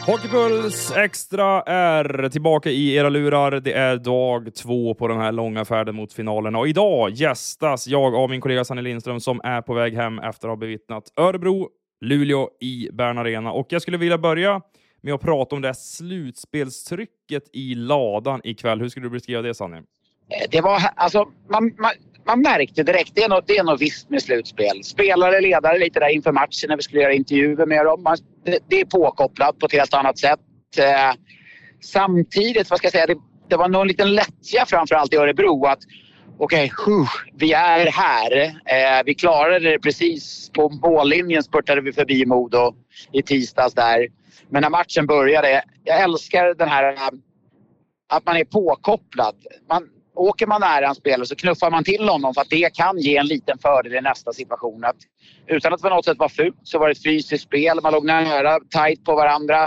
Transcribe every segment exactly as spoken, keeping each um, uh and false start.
Hockeypuls Extra är tillbaka i era lurar. Det är dag två på den här långa färden mot finalerna. Och idag gästas jag av min kollega Sanne Lindström som är på väg hem efter att ha bevittnat Örebro, Luleå i Bern Arena. Och jag skulle vilja börja med att prata om det här slutspelstrycket i ladan ikväll. Hur skulle du beskriva det, Sanne? Det var, alltså, man, man, man märkte direkt, det är, något, det är något visst med slutspel. Spelare, ledare lite där inför matchen när vi skulle göra intervjuer med dem. Man, det, det är påkopplat på ett helt annat sätt. Eh, samtidigt, vad ska jag säga, det, det var någon liten lättja framförallt i Örebro att okej, okay, vi är här. Eh, vi klarade det precis på mållinjen, spurtade vi förbi Modo i tisdags där. Men när matchen började, jag älskar den här att man är påkopplad. Man, åker man nära en spelare så knuffar man till honom för att det kan ge en liten fördel i nästa situation. Att, utan att på något sätt vara fult så var det ett fysiskt spel. Man låg nära, tajt på varandra.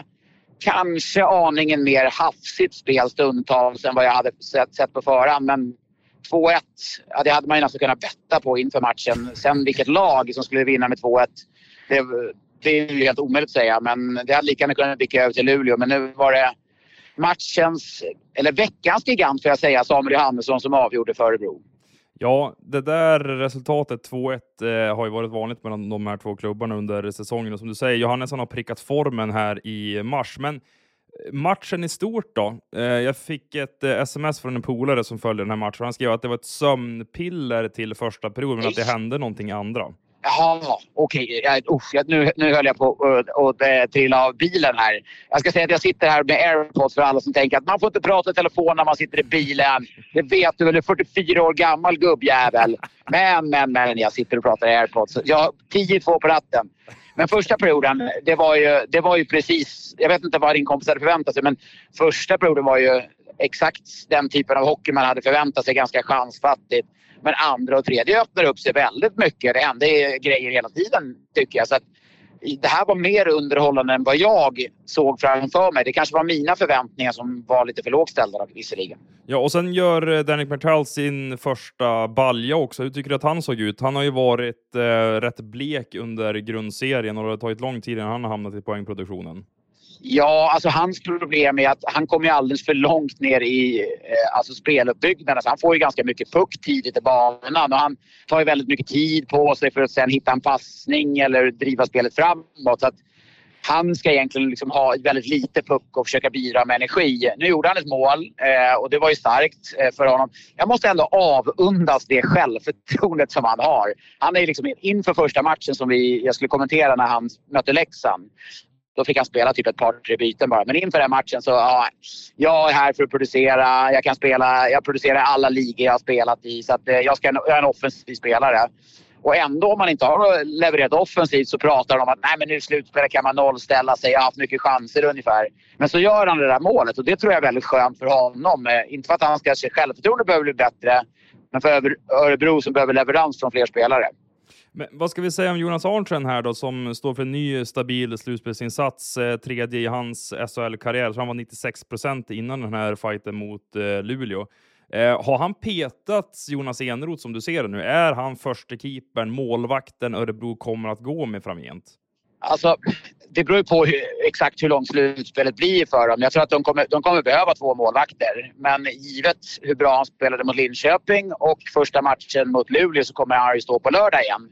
Kanske aningen mer hafsigt spel stundtals än vad jag hade sett, sett på förhand. Men två ett, ja, det hade man ju nästan kunnat betta på inför matchen. Sen vilket lag som skulle vinna med två ett, det, det är ju helt omöjligt att säga. Men det hade lika gärna kunnat blicka över till Luleå. Men nu var det matchens, eller veckans gigant får jag säga, Samuel Johannesson som avgjorde för Örebro. Ja, det där resultatet två ett eh, har ju varit vanligt mellan de här två klubbarna under säsongen. Och som du säger, Johannesson har prickat formen här i mars. Men matchen i stort då? Eh, jag fick ett eh, sms från en polare som följde den här matchen. Han skrev att det var ett sömnpiller till första perioden, men att det hände någonting andra. Jaha, okej. Okay. Nu, nu höll jag på att äh, trilla av bilen här. Jag ska säga att jag sitter här med AirPods för alla som tänker att man får inte prata i telefon när man sitter i bilen. Det vet du väl, du är fyrtiofyra år gammal gubbjävel. Men, men, men, jag sitter och pratar i AirPods. Jag har tio två på ratten. Men första perioden, det var ju, det var ju precis, jag vet inte vad din kompis hade förväntat sig, men första perioden var ju exakt den typen av hockey man hade förväntat sig, ganska chansfattigt. Men andra och tredje öppnar upp sig väldigt mycket. Det hände grejer hela tiden, tycker jag. Så att det här var mer underhållande än vad jag såg framför mig. Det kanske var mina förväntningar som var lite för lågställda visserligen. Ja, och sen gör Danny Mertell sin första balja också. Hur tycker du att han såg ut? Han har ju varit eh, rätt blek under grundserien och det har tagit lång tid innan han har hamnat i poängproduktionen. Ja, alltså hans problem är att han kommer ju alldeles för långt ner i eh, alltså speluppbyggnaden. Så han får ju ganska mycket puck tidigt i banan och han tar ju väldigt mycket tid på sig för att sen hitta en passning eller driva spelet framåt. Så att han ska egentligen liksom ha väldigt lite puck och försöka bidra med energi. Nu gjorde han ett mål eh, och det var ju starkt eh, för honom. Jag måste ändå avundas det självförtroendet som han har. Han är ju liksom inför första matchen som vi, jag skulle kommentera när han mötte Leksand. Då fick han spela typ ett par, tre byten bara. Men inför den matchen så, ja, jag är här för att producera. Jag kan spela, jag producerar alla ligor jag har spelat i. Så att eh, jag ska jag är en offensiv spelare. Och ändå om man inte har levererat offensivt så pratar de om att nej men nu slutspelet kan man nollställa sig. Jag har haft mycket chanser ungefär. Men så gör han det där målet och det tror jag är väldigt skönt för honom. Eh, inte för att han ska se självförtroende behöver bli bättre. Men för Örebro som behöver leverans från fler spelare. Men vad ska vi säga om Jonas Arntzen här då, som står för en ny stabil slutspelsinsats, eh, tredje i hans S H L-karriär, så han var nittiosex procent innan den här fighten mot eh, Luleå. Eh, har han petat Jonas Eneroth som du ser det nu? Är han första keepern, målvakten Örebro kommer att gå med framgent? Alltså, det beror ju på hur, exakt hur långt slutspelet blir för dem. Jag tror att de kommer, de kommer behöva två målvakter. Men givet hur bra han spelade mot Linköping och första matchen mot Luleå så kommer han ju stå på lördag igen.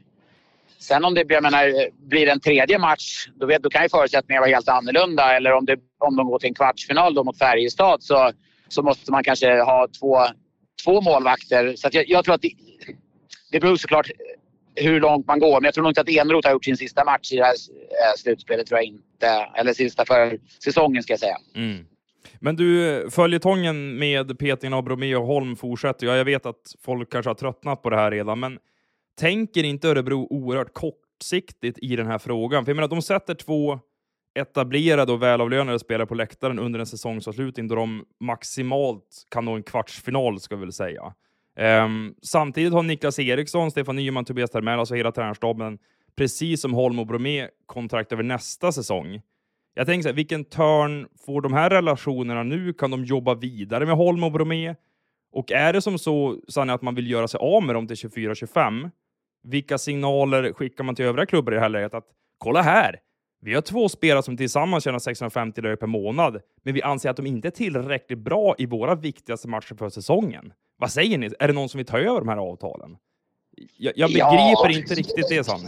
Sen om det blir, jag menar, blir en tredje match, då, vet, då kan ju förutsättningarna vara helt annorlunda. Eller om, det, om de går till en kvartsfinal då mot Färjestad så, så måste man kanske ha två, två målvakter. Så att jag, jag tror att det, det beror såklart hur långt man går. Men jag tror nog inte att Eneroth har gjort sin sista match i det här slutspelet, tror jag inte. Eller sista för säsongen ska jag säga. Mm. Men du, följetongen med petningen av Bromé och Holm fortsätter. Ja, jag vet att folk kanske har tröttnat på det här redan, men tänker inte Örebro oerhört kortsiktigt i den här frågan? För jag menar, de sätter två etablerade och välavlönade spelare på läktaren under en säsongsavslutning då de maximalt kan nå en kvartsfinal, ska vi väl säga. Um, samtidigt har Niklas Eriksson, Stefan Nyman, Tobias Termell, alltså hela tränarstaben, precis som Holm och Bromé, kontrakt över nästa säsong. Jag tänker så här, vilken turn får de här relationerna nu? Kan de jobba vidare med Holm och Bromé? Och är det som så, Sanne, att man vill göra sig av med dem till tjugofyra tjugofem? Vilka signaler skickar man till övriga klubbar i det här läget? Att kolla här, Vi har två spelare som tillsammans tjänar sexhundrafemtio dollar per månad, men vi anser att de inte är tillräckligt bra i våra viktigaste matcher för säsongen. Vad säger ni? Är det någon som vill ta över de här avtalen? Jag, jag begriper ja. inte riktigt det, Sanne.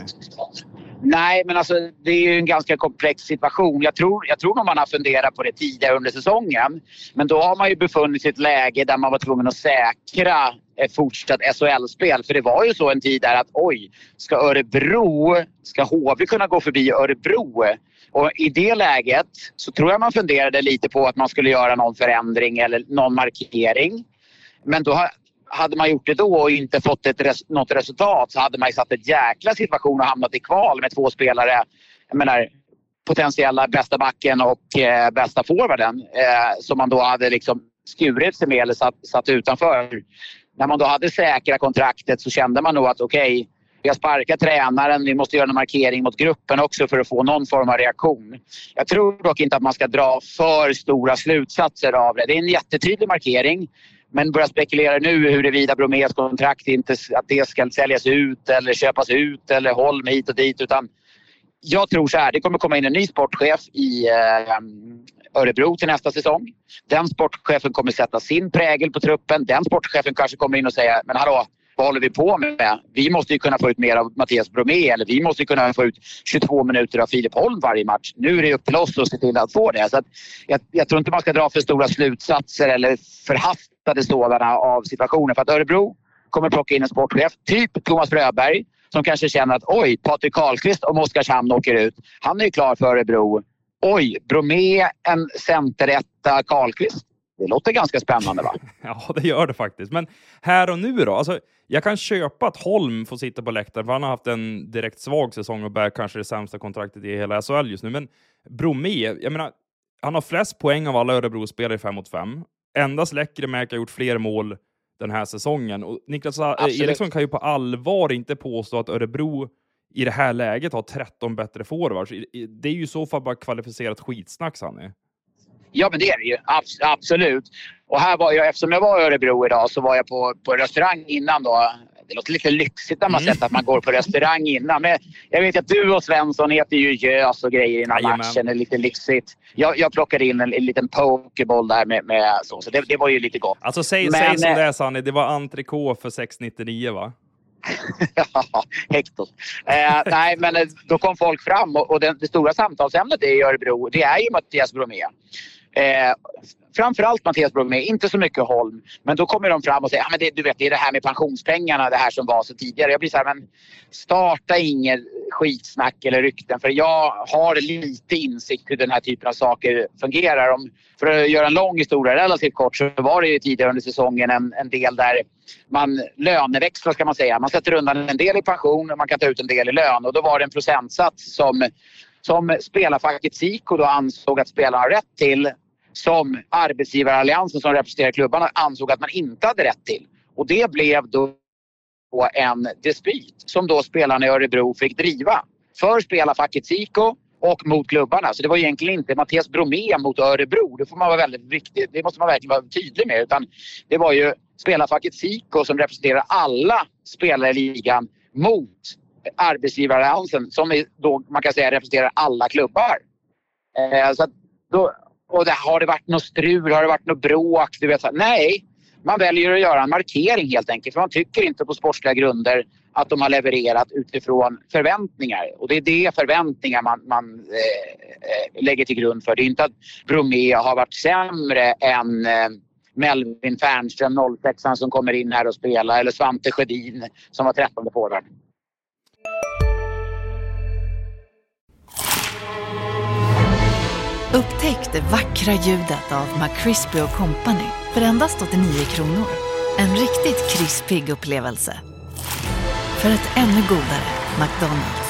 Nej, men alltså det är ju en ganska komplex situation. Jag tror, jag tror att man har funderat på det tidigare under säsongen. Men då har man ju befunnit sig i ett läge där man var tvungen att säkra ett fortsatt S H L-spel. För det var ju så en tid där att oj, ska Örebro, ska H V kunna gå förbi Örebro? Och i det läget så tror jag man funderade lite på att man skulle göra någon förändring eller någon markering. Men då har hade man gjort det då och inte fått ett res- något resultat så hade man ju satt ett jäkla situation och hamnat i kval med två spelare. Jag menar, potentiella bästa backen och eh, bästa forwarden eh, som man då hade liksom skurit sig med eller satt, satt utanför. När man då hade säkra kontraktet så kände man nog att okej, okay, vi har sparkat tränaren, vi måste göra en markering mot gruppen också för att få någon form av reaktion. Jag tror dock inte att man ska dra för stora slutsatser av det. Det är en jättetydlig markering. Men börja spekulera nu huruvida Bromés kontrakt inte att det ska säljas ut eller köpas ut eller Holm hit och dit. Utan jag tror så här, det kommer komma in en ny sportchef i eh, Örebro till nästa säsong. Den sportchefen kommer sätta sin prägel på truppen. Den sportchefen kanske kommer in och säga, men hallå, vad håller vi på med? Vi måste ju kunna få ut mer av Mattias Bromé eller vi måste ju kunna få ut tjugotvå minuter av Filip Holm varje match. Nu är det upp till oss att se till att få det. Så att jag, jag tror inte man ska dra för stora slutsatser eller förhastade sådana av situationen. För att Örebro kommer plocka in en sportchef, typ Thomas Fröberg, som kanske känner att oj, Patrik Karlqvist om Oskarshamn åker ut. Han är ju klar för Örebro. Oj, Bromé, en centeretta Karlqvist. Det låter ganska spännande, va? Ja, det gör det faktiskt. Men här och nu då? Alltså, jag kan köpa att Holm får sitta på läktaren för han har haft en direkt svag säsong och bär kanske det sämsta kontraktet i hela S H L just nu. Men Bromé, jag menar, han har flest poäng av alla Örebro-spelare i fem mot fem. Endast Läckremäki har gjort fler mål den här säsongen. Och Niklas Absolut. Eriksson kan ju på allvar inte påstå att Örebro i det här läget har tretton bättre forwards. Det är ju i så fall bara kvalificerat skitsnack, Sanne. Ja, men det är det ju. Abs- absolut. Och här var jag, eftersom jag var i Örebro idag så var jag på, på restaurang innan då. Det låter lite lyxigt när man mm. sett att man går på restaurang innan. Men jag vet att du och Svensson heter ju gös och grejer innan Jajamän. matchen. Det är lite lyxigt. Jag, jag plockade in en, en liten pokeball där med, med så. Så det, det var ju lite gott. Alltså säg, men, säg som det är, Sanne. Det var entrecote för sex nittionio, va? Ja, Hector. Eh, nej, men då kom folk fram och, och det, det stora samtalsämnet i Örebro, det är ju Mattias Bromé. Eh, framförallt Mattias Bromé, inte så mycket Holm. Men då kommer de fram och säger, ja, men det, du vet, det är det här med pensionspengarna, det här som var så tidigare. Jag blir så här, men starta inget skitsnack eller rykten. För jag har lite insikt hur den här typen av saker fungerar. Om, för att göra en lång historia relativt kort så var det ju tidigare under säsongen en, en del där man löneväxlar, ska man säga. Man sätter undan en del i pension och man kan ta ut en del i lön. Och då var det en procentsats som, som spelarfacket Siko då ansåg att spelarna har rätt till, som arbetsgivaralliansen som representerar klubbarna ansåg att man inte hade rätt till. Och det blev då en dispyt som då spelarna i Örebro fick driva för spelarfacket Siko och mot klubbarna. Så det var egentligen inte Mattias Bromé mot Örebro. Det får man vara väldigt viktigt. Det måste man verkligen vara tydlig med. Utan det var ju spelarfacket Siko som representerar alla spelare i ligan mot arbetsgivaralliansen som är då, man kan säga, representerar alla klubbar. Eh, så att då, och det, har det varit något strul? Har det varit något bråk? Du vet, så, nej, man väljer att göra en markering helt enkelt. För man tycker inte på sportsliga grunder att de har levererat utifrån förväntningar. Och det är det förväntningar man, man eh, lägger till grund för. Det är inte att Bromé har varit sämre än eh, Melvin Fernström, noll sex som kommer in här och spelar. Eller Svante Sjödin som var trettonde forward. Upptäck det vackra ljudet av McCrispy och Company för endast åttionio kronor. En riktigt krispig upplevelse. För ett ännu godare McDonald's.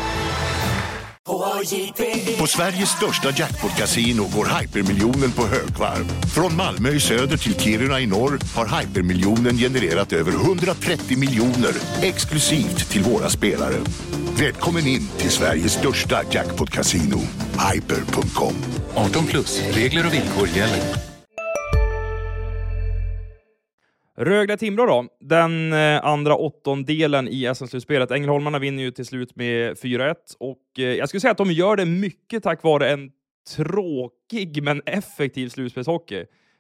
På Sveriges största jackpot-casino går Hypermiljonen på högvarv. Från Malmö i söder till Kiruna i norr har Hypermiljonen genererat över hundratrettio miljoner exklusivt till våra spelare. Välkommen in till Sveriges största jackpot-casino, hyper punkt com. arton plus, regler och villkor gäller. Rögle-Timrå då, den eh, andra åttondelen i S M-slutspelet. Ängelholmarna vinner ju till slut med fyra ett och eh, jag skulle säga att de gör det mycket tack vare en tråkig men effektiv slutspelshockey.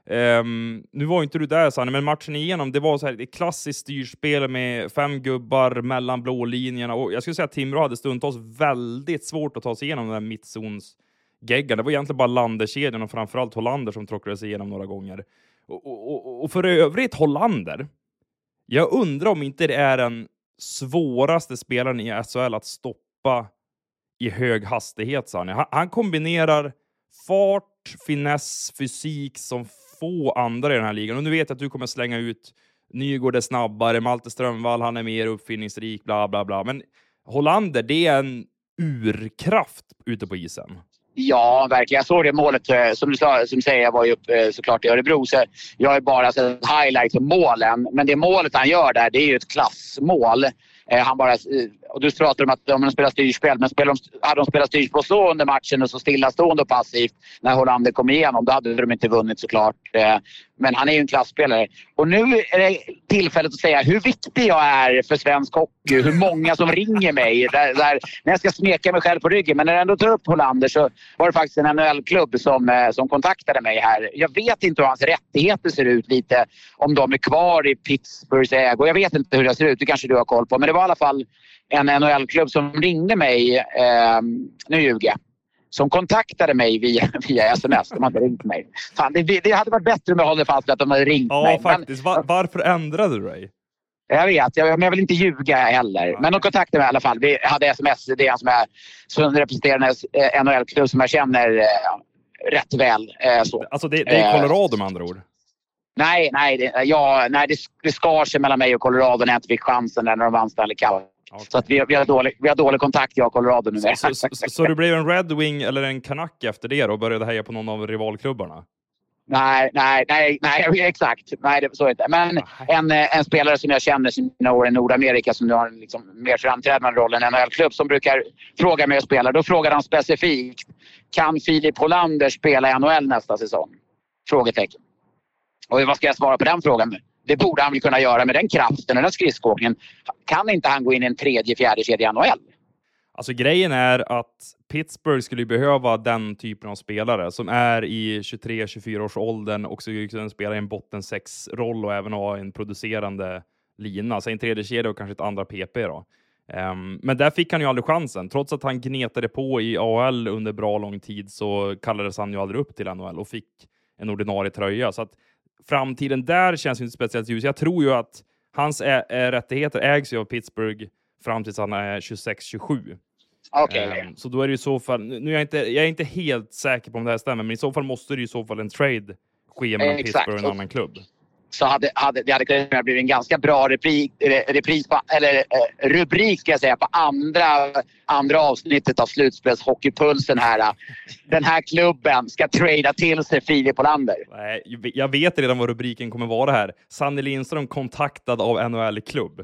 Um, nu var inte du där, Sanne, men matchen igenom, det var så här ett klassiskt styrspel med fem gubbar mellan blå linjerna, och jag skulle säga att Timrå hade stundtals väldigt svårt att ta sig igenom den här mittzonsgeggan. Det var egentligen bara Landerkedjan och framförallt Hollander som tråckade sig igenom några gånger. Och, och, och för övrigt Hollander, jag undrar om inte det är den svåraste spelaren i S H L att stoppa i hög hastighet, Sanne. Han, han kombinerar fart, finess, fysik som få andra i den här ligan. Och nu vet jag att du kommer slänga ut Nygård är snabbare, Malte Strömvall, han är mer uppfinningsrik, bla bla bla. Men Hollander, det är en urkraft ute på isen. Ja, verkligen. Jag såg det målet, som du, sa, som du säger, jag var ju upp, såklart i Örebro, så jag har bara sett highlights om målen. Men det målet han gör där, det är ju ett klassmål. Han bara, och du pratar om att de spelar styrspel, men spelar de, hade de spelat styrspel så under matchen och så stillastående och passivt när Hollander kom igenom, då hade de inte vunnit såklart. Men han är ju en klassspelare. Och nu är det tillfället att säga hur viktig jag är för svensk hockey, hur många som ringer mig där, där, när jag ska smeka mig själv på ryggen. Men när jag ändå tar upp Hollander så var det faktiskt en N H L-klubb som, som kontaktade mig här. Jag vet inte hur hans rättigheter ser ut lite, om de är kvar i Pittsburghs ägo. Jag vet inte hur det ser ut, det kanske du har koll på. Men det var i alla fall en N H L-klubb som ringde mig, eh, nu ljuger jag, som kontaktade mig via, via sms. De hade ringt mig. Fan, det, det hade varit bättre om jag håller fast att de hade ringt ja, mig. Ja, faktiskt. Men, Var, varför ändrade du dig? Jag vet, jag, men jag vill inte ljuga heller. Nej. Men de kontaktade mig i alla fall. Vi hade sms, det är han som är som representerar en N H L-klubb som jag känner eh, rätt väl. Eh, så. Alltså det, det är Colorado med andra ord? Nej, nej, det, ja, nej det, det skar sig mellan mig och Colorado när jag inte fick chansen när de vann Stanley Cup. Okay. Så att vi, vi, har dålig, vi har dålig kontakt, jag och Colorado nu. Så, så, så, så, så du blev en Red Wing eller en Canuck efter det och började heja på någon av rivalklubbarna? Nej, nej, nej, nej, exakt. Nej, det så inte. Men en, en spelare som jag känner som år i Nordamerika som nu har en liksom mer framträdande roll än en N H L-klubb som brukar fråga mig att spela. Då frågar han specifikt, kan Filip Hollander spela i N H L nästa säsong? Frågetecken. Och vad ska jag svara på den frågan? Det borde han väl kunna göra med den kraften och den skridskåkningen. Kan inte han gå in i en tredje, fjärde kedja i N H L? Alltså grejen är att Pittsburgh skulle behöva den typen av spelare som är i tjugotre till tjugofyra års åldern och skulle kunna spela i en botten sex roll och även ha en producerande lina. Så en tredje kedja och kanske ett andra P P då. Um, men där fick han ju aldrig chansen. Trots att han gnetade på i A H L under bra lång tid så kallades han ju aldrig upp till N H L och fick en ordinarie tröja. Så att framtiden där känns ju inte speciellt ljus. Jag tror ju att hans ä- ä- rättigheter ägs ju av Pittsburgh fram tills han är tjugosex tjugosju. Okay. Um, så då är det i så fall, nu är jag inte, jag är inte helt säker på om det här stämmer, men i så fall måste det i så fall en trade ske mellan Pittsburgh och en annan klubb. Så hade, hade, det hade kunnat bli en ganska bra repris, repris på, eller eh, rubrik ska jag säga, på andra, andra avsnittet av Slutspelshockeypulsen här. Den här klubben ska trada till sig Filip Hollander. Nej, jag vet redan vad rubriken kommer vara här. Sanne Lindström kontaktad av N H L-klubb.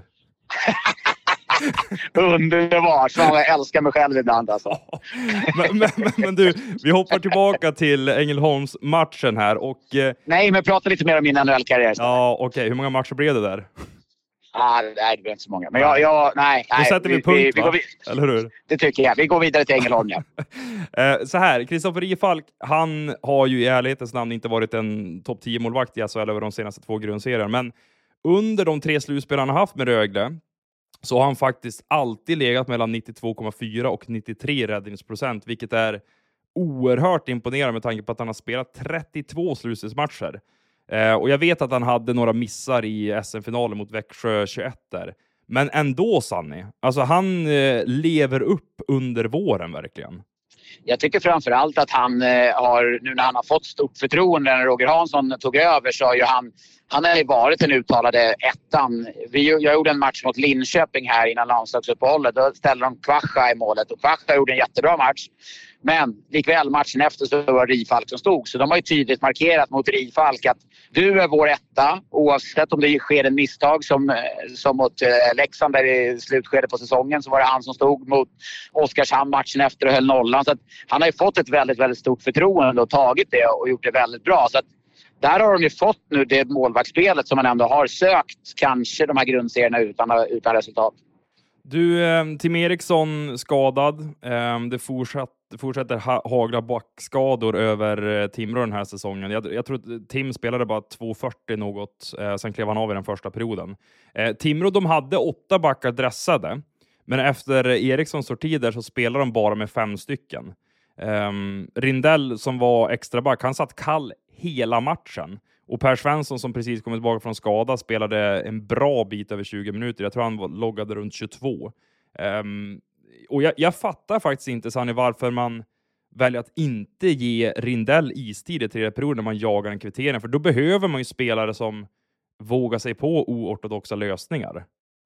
Underbart, jag älskar mig själv ibland alltså. men, men, men, men du, vi hoppar tillbaka till Ängelholms matchen här och... Eh... Nej, men prata lite mer om min N H L-karriär. Ja, okej. Okay. Hur många matcher blev det där? Ah, nej, det blev inte så många. Men jag, jag nej. Då nej, sätter vi, vi punkt, vi, vi går vid... Eller hur? Det tycker jag. Vi går vidare till Ängelholm, ja. eh, så här, Kristoffer Rifalk, han har ju i ärlighetens namn inte varit en topp tio-målvakt i S H L över de senaste två grundserierna. Men under de tre slutspel han har haft med Rögle så har han faktiskt alltid legat mellan nittiotvå komma fyra och nittiotre räddningsprocent, vilket är oerhört imponerande med tanke på att han har spelat trettiotvå slutspelsmatcher. Eh, och jag vet att han hade några missar i S M-finalen mot Växjö tjugoett där. Men ändå, Sanni, alltså han eh, lever upp under våren verkligen. Jag tycker framförallt att han eh, har, nu när han har fått stort förtroende när Roger Hansson tog över, så har ju han Han har ju varit den uttalade ettan. Vi, jag gjorde en match mot Linköping här innan landslagsuppehållet. Då ställde de Kvascha i målet. Och Kvascha gjorde en jättebra match. Men likväl matchen efter så var det Rifalk som stod. Så de har ju tydligt markerat mot Rifalk att du är vår etta. Oavsett om det sker en misstag som, som mot eh, Leksand där i slutskedet på säsongen, så var det han som stod mot Oskarshamn matchen efter och höll nollan. Så att han har ju fått ett väldigt, väldigt stort förtroende och tagit det och gjort det väldigt bra. Så att där har de ju fått nu det målvaktsspelet som man ändå har sökt kanske de här grundserierna utan, utan resultat. Du, eh, Tim Eriksson skadad. Eh, det fortsatt, fortsätter ha, hagla backskador över eh, Timrå den här säsongen. Jag, jag tror att Tim spelade bara två fyrtio något. Eh, sen klev han av i den första perioden. Eh, Timrå, de hade åtta backar dressade. Men efter Erikssons sortider så spelar de bara med fem stycken. Eh, Rindell som var extra back, han satt kall hela matchen. Och Per Svensson som precis kommit tillbaka från skada spelade en bra bit över tjugo minuter. Jag tror han var, loggade runt tjugotvå. Um, och jag, jag fattar faktiskt inte, Sanny, varför man väljer att inte ge Rindell istid i tredje perioden när man jagar en kvittering. För då behöver man ju spelare som vågar sig på oortodoxa lösningar.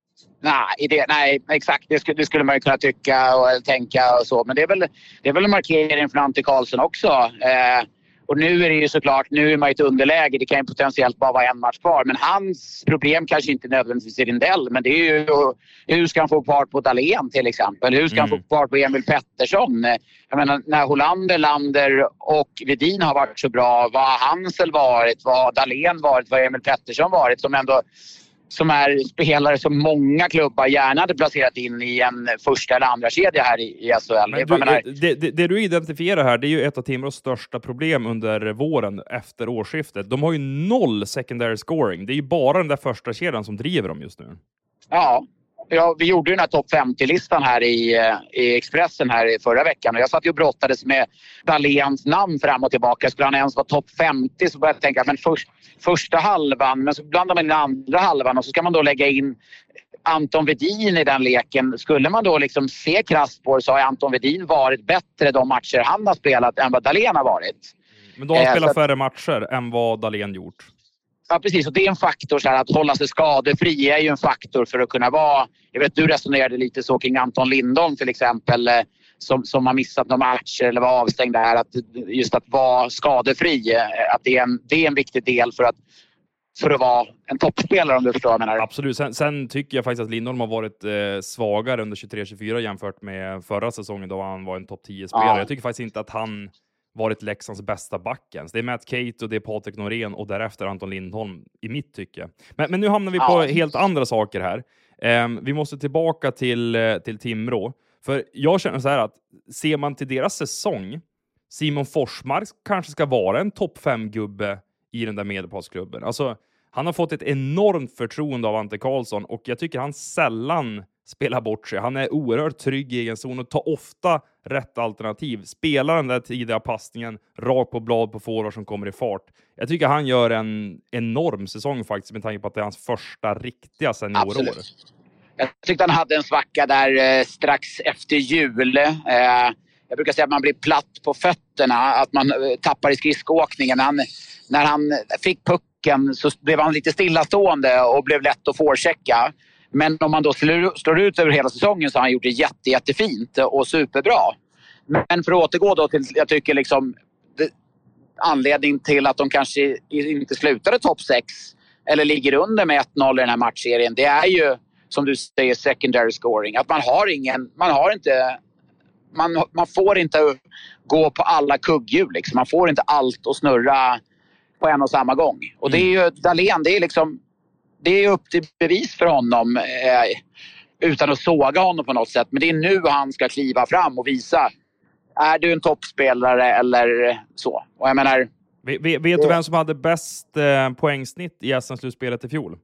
Nej, det, nej exakt. Det skulle, det skulle man ju kunna tycka och tänka och så. Men det är väl, det är väl en markering från Ante Karlsson också. Eh, Och nu är det ju såklart, nu är man i ett underläge. Det kan ju potentiellt bara vara en match kvar. Men hans problem kanske inte nödvändigtvis är Rindell. Men det är ju hur ska han få fart på Dahlén till exempel? Hur ska mm. han få fart på Emil Pettersson? Jag menar, när Hollander, Lander och Vedin har varit så bra. Vad har Hansel varit? Vad har Dahlén varit? Vad har Emil Pettersson varit? Som ändå... som är spelare som många klubbar gärna hade placerat in i en första eller andra kedja här i, i S H L. Men du, menar... det, det, det du identifierar här, det är ju ett av Timrås största problem under våren efter årsskiftet. De har ju noll secondary scoring. Det är ju bara den där första kedjan som driver dem just nu. Ja, ja vi gjorde ju den här topp femtio-listan här i, i Expressen här i förra veckan. Och jag satt ju och brottades med Dahléns namn fram och tillbaka. Skulle han ens vara topp femtio så började jag tänka, men först, första halvan, men så blandar man in den andra halvan och så ska man då lägga in Anton Vedin i den leken. Skulle man då liksom se krasst på det så har Anton Vedin varit bättre de matcher han har spelat än vad Dahlén har varit. Men då har han spelat eh, färre matcher än vad Dahlén gjort. Ja, precis. Och det är en faktor så här, att hålla sig skadefri är ju en faktor för att kunna vara... Jag vet, du resonerade lite så kring Anton Lindholm till exempel, som, som har missat några matcher eller var avstängd där. Att just att vara skadefri, att det är en, det är en viktig del för att, för att vara en toppspelare, om du förstår vad jag menar. Absolut. Sen, sen tycker jag faktiskt att Lindholm har varit eh, svagare under tjugotre tjugofyra jämfört med förra säsongen då han var en topp tio-spelare. Ja. Jag tycker faktiskt inte att han varit Leksands bästa backen. Det är Matt Kate och det är Patrik Norén och därefter Anton Lindholm i mitt tycke. Men, men nu hamnar vi på ja. helt andra saker här. Um, vi måste tillbaka till, uh, till Timrå. För jag känner så här att ser man till deras säsong, Simon Forsmark kanske ska vara en topp fem-gubbe i den där medelpassklubben. Alltså, han har fått ett enormt förtroende av Ante Karlsson och jag tycker han sällan spelar bort sig. Han är oerhört trygg i egen zon och tar ofta rätt alternativ. Spelar den där tidiga passningen rakt på blad på forward som kommer i fart. Jag tycker han gör en enorm säsong faktiskt med tanke på att det är hans första riktiga seniorår. Absolut. Jag tyckte han hade en svacka där eh, strax efter jul. Eh, jag brukar säga att man blir platt på fötterna. Att man eh, tappar i skridskoåkningen. Han, när han fick pucken så blev han lite stillastående och blev lätt att forechecka. Men om man då slår, slår ut över hela säsongen så har han gjort det jätte, jättefint och superbra. Men för att återgå då till, jag tycker liksom det, anledning till att de kanske inte slutade topp sex eller ligger under med ett noll i den här matchserien, det är ju som du säger secondary scoring. Att man har ingen, man har inte, man, man får inte gå på alla kugghjul liksom. Man får inte allt att snurra på en och samma gång. Och det är ju Dahlén, det är liksom det är upp till bevis för honom eh, utan att såga honom på något sätt. Men det är nu han ska kliva fram och visa, är du en toppspelare eller så. Och jag menar... Vet, vet du vem som hade bäst eh, poängsnitt i S M-slutspelet i fjol?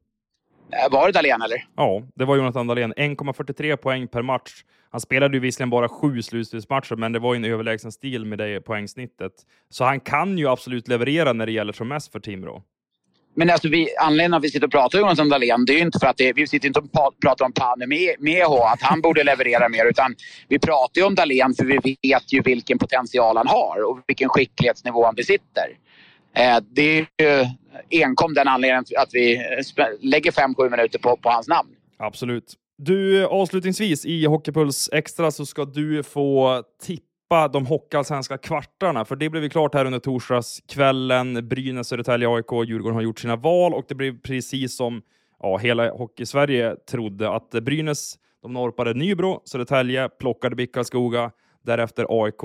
Var det Dahlén eller? Ja, det var Jonathan Dahlén. en komma fyrtiotre poäng per match. Han spelade ju visserligen bara sju slutspelsmatcher, men det var ju en överlägsen stil med det poängsnittet. Så han kan ju absolut leverera när det gäller som mest för Timrå. Men alltså vi, anledningen att vi sitter och pratar om Jonathan Dahlén, det är ju inte för att det, vi sitter inte och pratar om Pane Meho, att han borde leverera mer, utan vi pratar ju om Dahlén för vi vet ju vilken potential han har och vilken skicklighetsnivå han besitter. Eh, det är ju enkom den anledningen att vi lägger fem sju minuter på, på hans namn. Absolut. Du, avslutningsvis i Hockeypuls Extra så ska du få tippa de hockeyallsvenska kvartarna. För det blev ju klart här under torsdagskvällen. Brynäs, Södertälje, A I K och Djurgården har gjort sina val. Och det blev precis som ja, hela Hockey-Sverige trodde. Att Brynäs, de norpade Nybro, Södertälje plockade Bickalskoga. Därefter A I K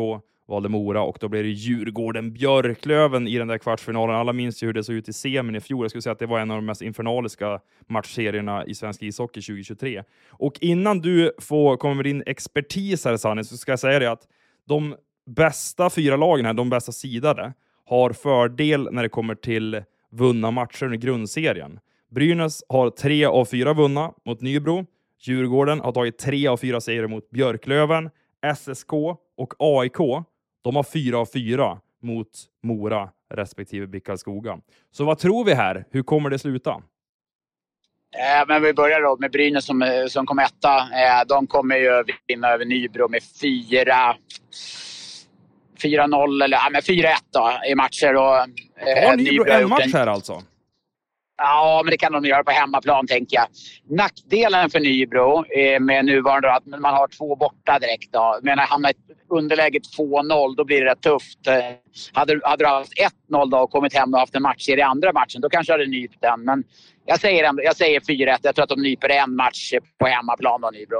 valde Mora, och då blev det Djurgården-Björklöven i den där kvartsfinalen. Alla minns ju hur det såg ut i semin i fjol. Jag skulle säga att det var en av de mest infernaliska matchserierna i svensk ishockey tjugo tjugotre. Och innan du får komma med din expertis här, Sanne, så ska jag säga det att de bästa fyra lagen här, de bästa sidade, har fördel när det kommer till vunna matcher i grundserien. Brynäs har tre av fyra vunna mot Nybro. Djurgården har tagit tre av fyra serier mot Björklöven. S S K och A I K, de har fyra av fyra mot Mora respektive Bickalskoga. Så vad tror vi här? Hur kommer det sluta? Eh, men vi börjar då med Brynäs som, som kom etta. Eh, de kommer ju vinna över Nybro med fyra fyra noll eller ja, med fyra ett då, i matcher. Och, eh, har Nybro, Nybro en match här alltså? Ja, men det kan de göra på hemmaplan, tänker jag. Nackdelen för Nybro eh, med nuvarande att man har två borta direkt. Då. Men när man hamnar i underläget två noll, då blir det rätt tufft. Eh, hade, hade du haft ett noll då och kommit hem och haft en match i den andra matchen, då kanske hade nypt den. Men jag säger, ändå, jag säger fyra ett. Jag tror att de nyper en match på hemmaplan då, Nybro.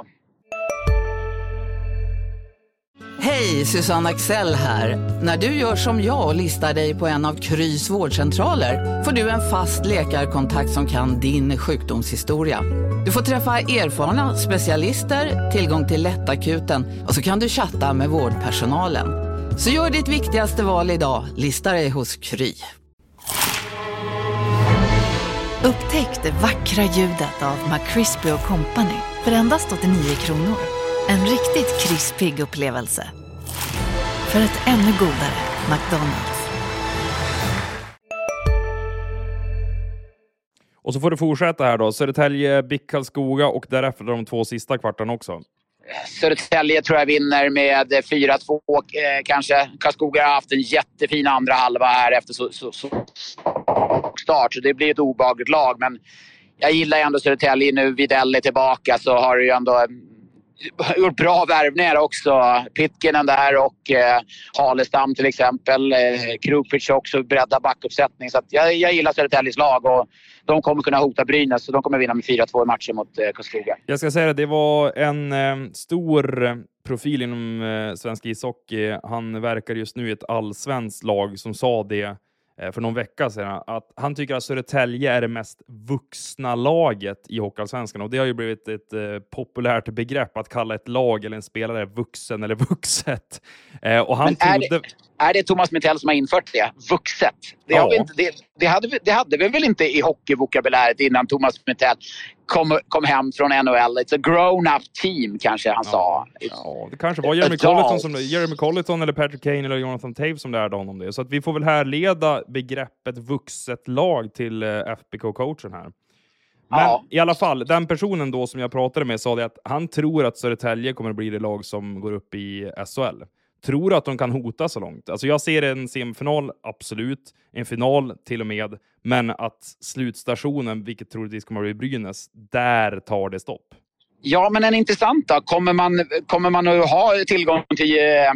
Hej, Susanne Axel här. När du gör som jag och listar dig på en av Krys vårdcentraler får du en fast läkarkontakt som kan din sjukdomshistoria. Du får träffa erfarna specialister, tillgång till lättakuten och så kan du chatta med vårdpersonalen. Så gör ditt viktigaste val idag, lista dig hos Kry. Upptäck det vackra ljudet av McCrispy och Company för endast åttionio kronor. En riktigt krispig upplevelse. För ett ännu godare McDonald's. Och så får du fortsätta här då. Södertälje, Bickalskoga och därefter de två sista kvartarna också. Södertälje tror jag vinner med fyra två eh, kanske. Karlskoga har haft en jättefin andra halva här efter så, så, så start. Så det blir ett obehagligt lag. Men jag gillar ändå Södertälje nu. Videll är tillbaka, så har det ju ändå gjort bra värvningar också. Pitkinen där och eh, Halestam till exempel. Eh, Krupic också, bredda backuppsättning. Så att jag, jag gillar Södertäljes lag och de kommer kunna hota Brynäs, så de kommer vinna med fyra två i matchen mot eh, Karlskoga. Jag ska säga det, det var en eh, stor profil inom eh, svensk ishockey. Han verkar just nu i ett allsvenskt lag som sa det eh, för någon vecka sedan, att han tycker att Södertälje är det mest vuxna laget i hockeyallsvenskan, och det har ju blivit ett eh, populärt begrepp att kalla ett lag eller en spelare vuxen eller vuxet. Eh, och han är, trodde... det, är det Thomas Mitell som har infört det? Vuxet? Det, ja. har vi inte, det, det, hade vi, det hade vi väl inte i hockeyvokabuläret innan Thomas Mitell kom, kom hem från N H L. It's a grown-up team, kanske han ja. sa. Ja, det kanske var Jeremy Colleton, som, Jeremy Colleton eller Patrick Kane eller Jonathan Toews som lärde honom det. Så att vi får väl härleda begreppet vuxet lag till eh, F B K-coachen här. Men ja. I alla fall, den personen då som jag pratade med sa det att han tror att Södertälje kommer att bli det lag som går upp i S H L. Tror att de kan hota så långt. Alltså jag ser en semifinal, absolut. En final till och med. Men att slutstationen, vilket troligtvis kommer att bli Brynäs, där tar det stopp. Ja, men en intressant då. Kommer man, kommer man att ha tillgång till eh,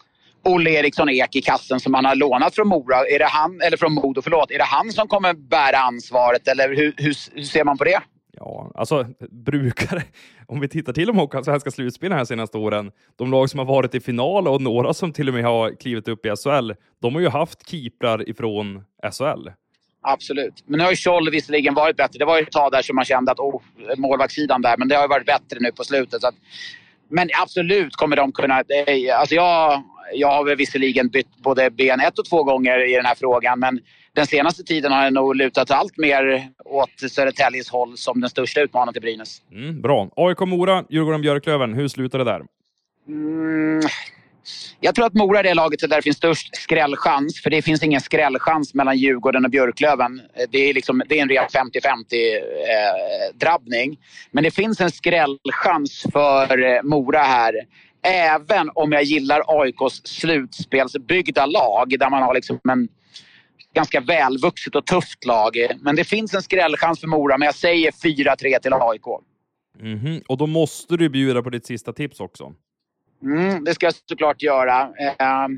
Olle Eriksson Ek i kassen som man har lånat från Mora? Är det han, eller från Modo, förlåt. Är det han som kommer bära ansvaret? Eller hur, hur, hur ser man på det? Ja, alltså brukare, om vi tittar till de hockeyallsvenska slutspelen här senaste åren, de lag som har varit i final och några som till och med har klivit upp i S H L, de har ju haft keeprar ifrån S H L. Absolut. Men nu har ju Scholl visserligen varit bättre. Det var ju ett tag där som man kände att oh, målvaktssidan där, men det har ju varit bättre nu på slutet. Så att, men absolut kommer de kunna... Alltså jag, jag har väl visserligen bytt både ben ett och två gånger i den här frågan, men den senaste tiden har jag nog lutat allt mer åt Södertäljes håll som den största utmanaren till Brynäs. Mm, bra. A I K Mora, Djurgården Björklöven. Hur slutar det där? Mm, jag tror att Mora är det laget där det finns störst skrällchans. För det finns ingen skrällchans mellan Djurgården och Björklöven. Det är, liksom, det är en ren femtio femtio eh, drabbning. Men det finns en skrällchans för eh, Mora här. Även om jag gillar A I K:s slutspelsbyggda lag. Där man har liksom en ganska välvuxet och tufft lag. Men det finns en skrällchans för Mora. Men jag säger fyra tre till A I K. Mm-hmm. Och då måste du bjuda på ditt sista tips också. Mm, det ska jag såklart göra. Uh,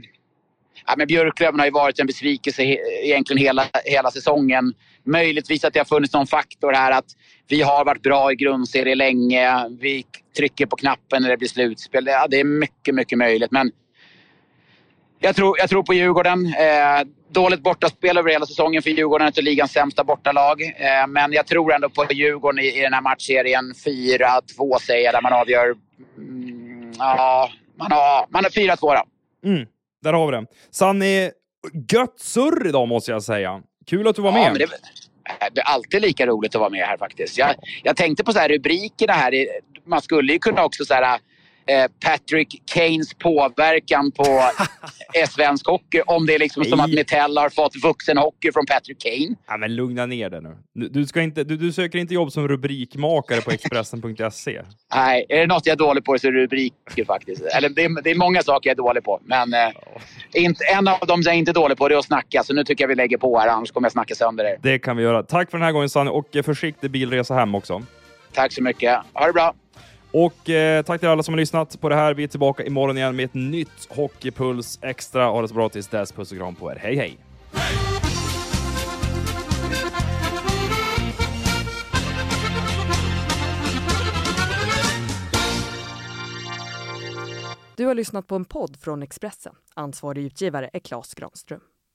ja, men Björklöven har ju varit en besvikelse he- egentligen hela, hela säsongen. Möjligtvis att det har funnits någon faktor här att vi har varit bra i grundserie länge. Vi trycker på knappen när det blir slutspel. Ja, det är mycket, mycket möjligt. Men Jag tror, jag tror på Djurgården. Eh, dåligt bortaspel över hela säsongen för Djurgården. Inte ligans sämsta bortalag. Eh, men jag tror ändå på Djurgården i, i den här matchserien. fyra två säger jag, där man avgör. Mm, ja, man har, man har fyra två då. Mm, där har vi det. Sanni, gött surr idag måste jag säga. Kul att du var ja, med. Men det, det är alltid lika roligt att vara med här faktiskt. Jag, jag tänkte på så här rubrikerna här. Man skulle ju kunna också så här... Patrick Kanes påverkan på svensk hockey, om det är liksom som att Mitell har fått vuxenhockey från Patrick Kane. Ja, men lugna ner det nu. Du, ska inte, du, du söker inte jobb som rubrikmakare på Expressen punkt se. Nej, är det något jag är dålig på så är det rubriker faktiskt. Eller det är, det är många saker jag är dålig på, men eh, inte, en av dem som jag är inte dålig på, det är att snacka. Så nu tycker jag vi lägger på här, annars kommer jag snacka sönder det. Det kan vi göra. Tack för den här gången, Sanni, och försiktig bilresa hem också. Tack så mycket. Ha det bra. Och eh, tack till alla som har lyssnat på det här. Vi är tillbaka imorgon igen med ett nytt Hockeypuls Extra. Ha det så bra tills dess. Puss och kram på er. Hej hej! Du har lyssnat på en podd från Expressen. Ansvarig utgivare är Claes Granström.